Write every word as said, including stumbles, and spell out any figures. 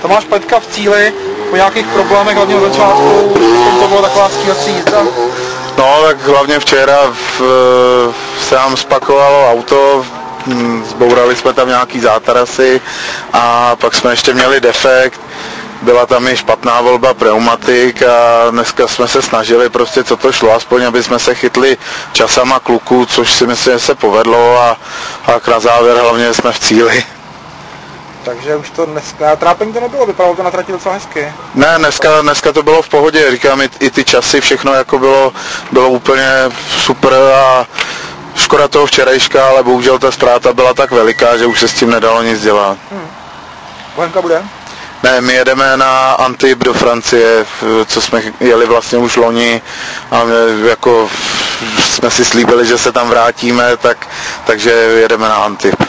Tomáš Pletka v cíli, po nějakých problémech, hlavně od začátku, to byla taková stíhací jízda? No, tak hlavně včera v, se nám spakovalo auto, zbourali jsme tam nějaký zátarasy a pak jsme ještě měli defekt. Byla tam i špatná volba pneumatik a dneska jsme se snažili prostě, co to šlo, aspoň aby jsme se chytli časama kluků, což si myslím, že se povedlo a, a na závěr hlavně jsme v cíli. Takže už to dneska, trápení to nebylo, vypadalo to na trati docela hezky. Ne, dneska, dneska to bylo v pohodě, říkám, i, i ty časy, všechno jako bylo, bylo úplně super a škoda toho včerejška, ale bohužel ta ztráta byla tak veliká, že už se s tím nedalo nic dělat. Hmm. Bohemka bude? Ne, my jedeme na Antibes do Francie, co jsme jeli vlastně už loni a my jako jsme si slíbili, že se tam vrátíme, tak, takže jedeme na Antibes.